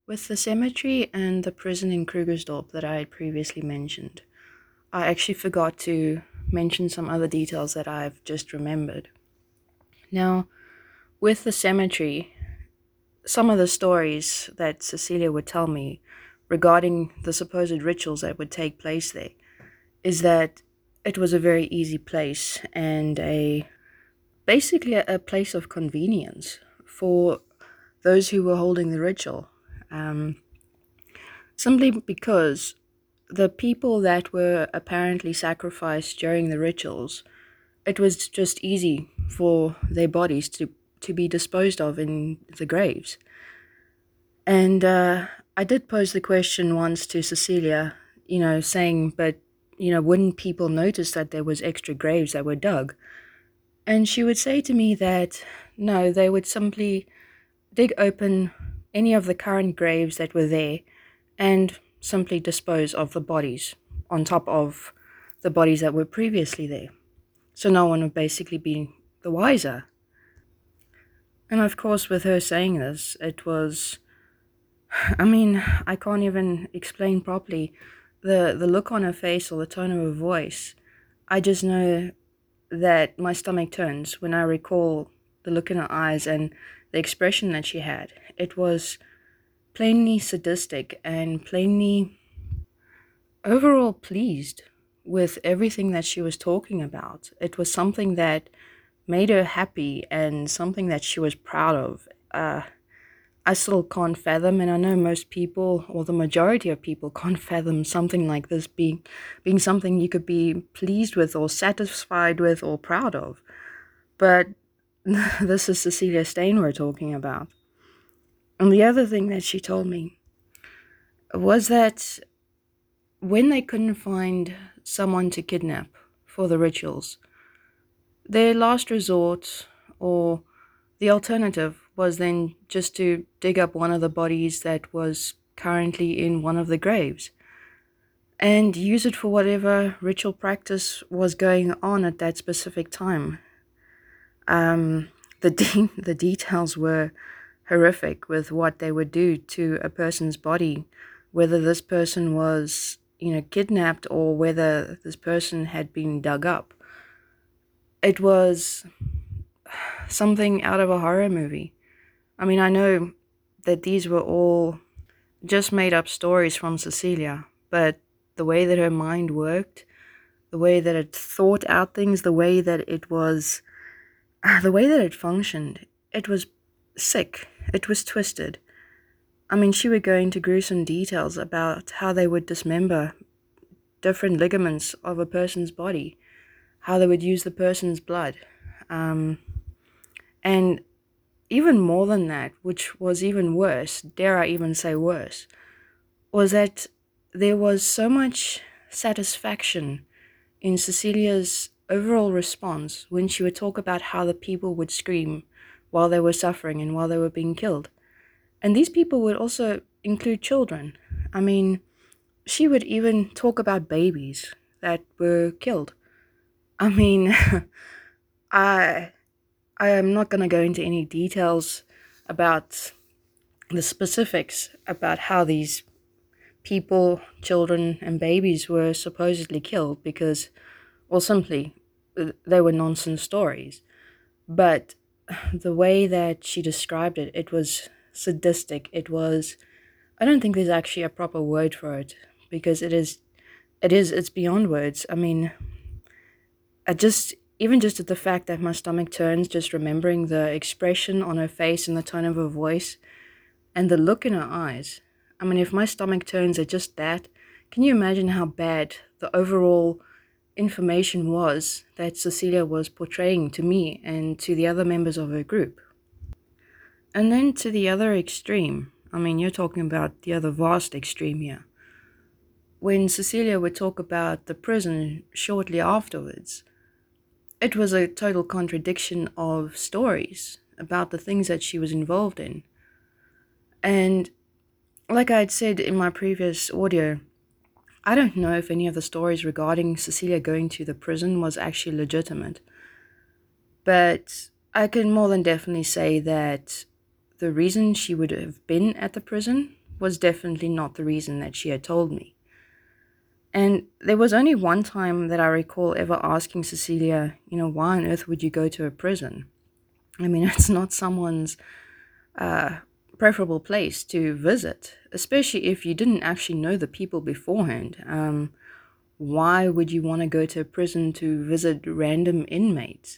With the cemetery and the prison in Krugersdorp that I had previously mentioned, I actually forgot to mention some other details that I've just remembered. Now, with the cemetery, some of the stories that Cecilia would tell me regarding the supposed rituals that would take place there is that it was a very easy place and a basically a place of convenience for those who were holding the ritual. Um, Simply because the people that were apparently sacrificed during the rituals, it was just easy for their bodies to be disposed of in the graves. And I did pose the question once to Cecilia, saying, but, wouldn't people notice that there was extra graves that were dug? And she would say to me that no, they would simply dig open any of the current graves that were there and simply dispose of the bodies on top of the bodies that were previously there. So no one would basically be the wiser. And of course, with her saying this, it was, I can't even explain properly the look on her face or the tone of her voice. I just know that my stomach turns when I recall the look in her eyes and the expression that she had. It was plainly sadistic and plainly overall pleased with everything that she was talking about. It was something that made her happy and something that she was proud of. I still can't fathom, and I know most people, or the majority of people, can't fathom something like this being something you could be pleased with, or satisfied with, or proud of. But this is Cecilia Stain we're talking about. And the other thing that she told me was that when they couldn't find someone to kidnap for the rituals, their last resort, or the alternative, was then just to dig up one of the bodies that was currently in one of the graves and use it for whatever ritual practice was going on at that specific time. The details were horrific with what they would do to a person's body, whether this person was, kidnapped or whether this person had been dug up. It was something out of a horror movie. I know that these were all just made up stories from Cecilia, but the way that her mind worked, the way that it thought out things, the way that it was, the way that it functioned, it was sick. It was twisted. She would go into gruesome details about how they would dismember different ligaments of a person's body, how they would use the person's blood. Um, and even more than that, which was even worse, dare I even say worse, was that there was so much satisfaction in Cecilia's overall response when she would talk about how the people would scream while they were suffering and while they were being killed. And these people would also include children. I mean, she would even talk about babies that were killed. I mean, I I am not going to go into any details about the specifics about how these people, children, and babies were supposedly killed because, well, simply, they were nonsense stories. But the way that she described it, it was sadistic. It was, I don't think there's actually a proper word for it because it's beyond words. I just, even just at the fact that my stomach turns, just remembering the expression on her face and the tone of her voice and the look in her eyes. If my stomach turns at just that, can you imagine how bad the overall information was that Cecilia was portraying to me and to the other members of her group? And then to the other extreme, you're talking about the other vast extreme here. When Cecilia would talk about the prison shortly afterwards, it was a total contradiction of stories about the things that she was involved in. And like I had said in my previous audio, I don't know if any of the stories regarding Cecilia going to the prison was actually legitimate. But I can more than definitely say that the reason she would have been at the prison was definitely not the reason that she had told me. And there was only one time that I recall ever asking Cecilia, why on earth would you go to a prison? I mean, it's not someone's uh, preferable place to visit, especially if you didn't actually know the people beforehand. Why would you want to go to a prison to visit random inmates?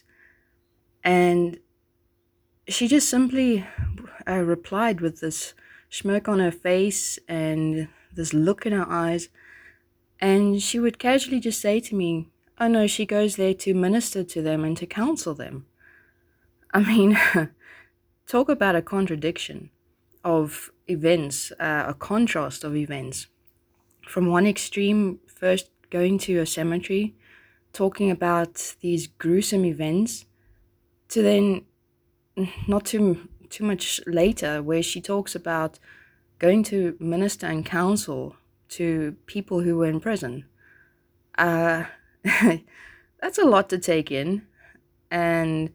And she just simply replied with this smirk on her face and this look in her eyes. And she would casually just say to me, "Oh no, she goes there to minister to them and to counsel them." I mean, talk about a contradiction of events, a contrast of events. From one extreme, first going to a cemetery, talking about these gruesome events, to then not too much later, where she talks about going to minister and counsel to people who were in prison. Uh, that's a lot to take in, and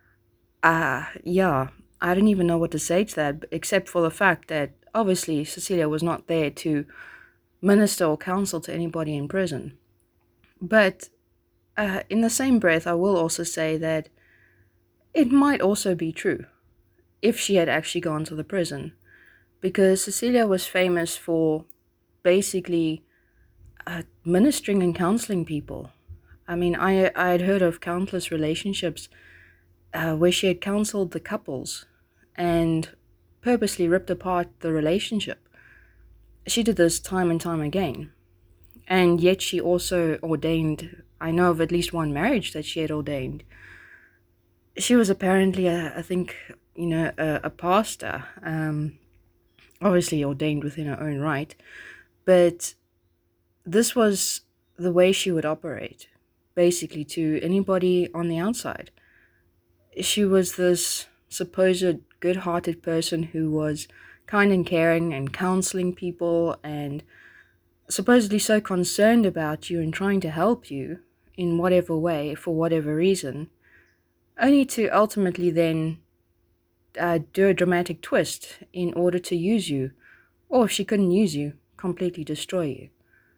yeah, I don't even know what to say to that, except for the fact that obviously Cecilia was not there to minister or counsel to anybody in prison. But in the same breath, I will also say that it might also be true if she had actually gone to the prison, because Cecilia was famous for basically ministering and counseling people. I mean, I had heard of countless relationships where she had counseled the couples and purposely ripped apart the relationship. She did this time and time again. And yet she also ordained, I know of at least one marriage that she had ordained. She was apparently, I think, a pastor, obviously ordained within her own right. But this was the way she would operate, basically, to anybody on the outside. She was this supposed good-hearted person who was kind and caring and counseling people and supposedly so concerned about you and trying to help you in whatever way, for whatever reason, only to ultimately then do a dramatic twist in order to use you, or if she couldn't use you, completely destroy you.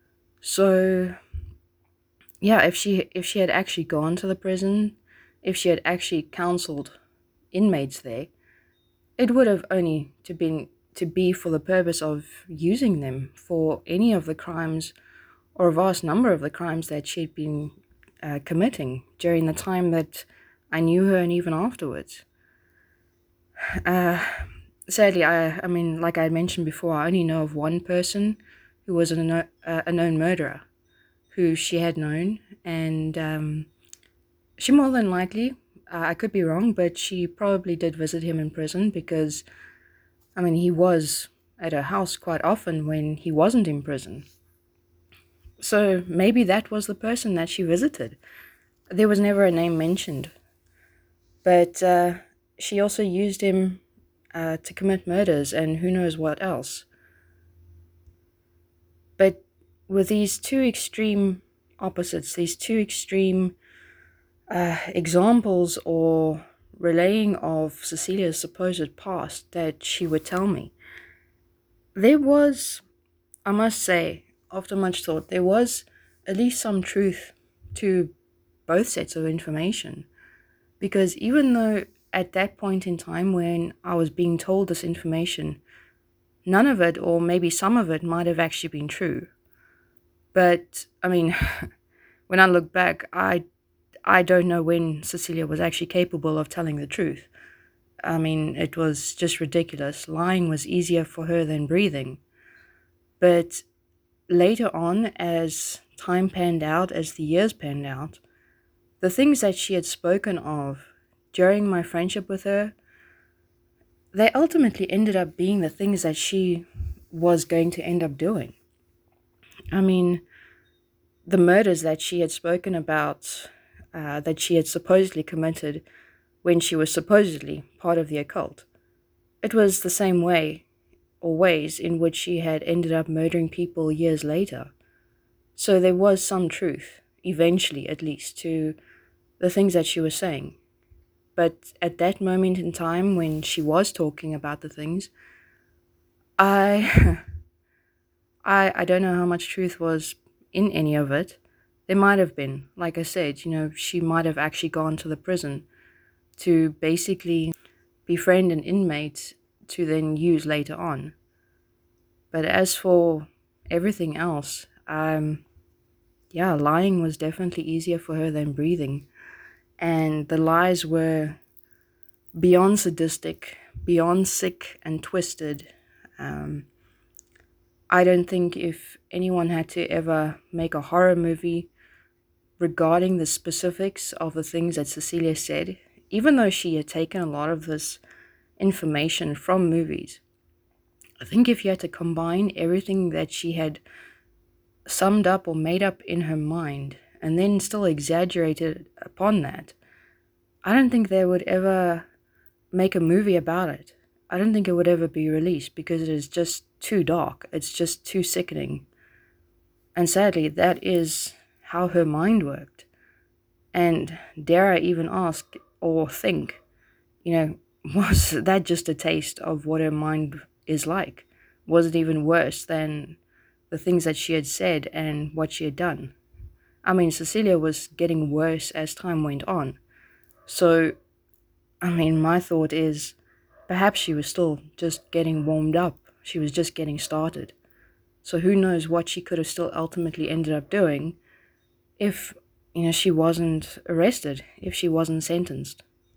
So yeah, if she had actually gone to the prison, if she had actually counseled inmates there, it would have only to be for the purpose of using them for any of the crimes, or a vast number of the crimes that she'd been committing during the time that I knew her and even afterwards. Uh, Sadly, I mean, like I mentioned before, I only know of one person who was a known murderer who she had known, and she more than likely, I could be wrong, but she probably did visit him in prison because, I mean, he was at her house quite often when he wasn't in prison. So maybe that was the person that she visited. There was never a name mentioned, but she also used him to commit murders and who knows what else. But with these two extreme opposites, these two extreme examples or relaying of Cecilia's supposed past that she would tell me, there was, I must say, after much thought, there was at least some truth to both sets of information. Because even though at that point in time when I was being told this information, none of it, or maybe some of it, might have actually been true. But, I mean, when I look back, I don't know when Cecilia was actually capable of telling the truth. I mean, it was just ridiculous. Lying was easier for her than breathing. But later on, as time panned out, as the years panned out, the things that she had spoken of during my friendship with her, they ultimately ended up being the things that she was going to end up doing. I mean, the murders that she had spoken about, that she had supposedly committed when she was supposedly part of the occult, it was the same way, or ways, in which she had ended up murdering people years later. So there was some truth, eventually at least, to the things that she was saying. But at that moment in time when she was talking about the things, I I don't know how much truth was in any of it. There might have been. Like I said, she might have actually gone to the prison to basically befriend an inmate to then use later on. But as for everything else, yeah, lying was definitely easier for her than breathing. And the lies were beyond sadistic, beyond sick and twisted. Um, I don't think if anyone had to ever make a horror movie regarding the specifics of the things that Cecilia said, even though she had taken a lot of this information from movies, I think if you had to combine everything that she had summed up or made up in her mind and then still exaggerated upon that, I don't think they would ever make a movie about it. I don't think it would ever be released because it is just too dark. It's just too sickening. And sadly, that is how her mind worked. And dare I even ask or think, was that just a taste of what her mind is like? Was it even worse than the things that she had said and what she had done? I mean, Cecilia was getting worse as time went on. So, I mean, my thought is perhaps she was still just getting warmed up. She was just getting started. So who knows what she could have still ultimately ended up doing if, she wasn't arrested, if she wasn't sentenced.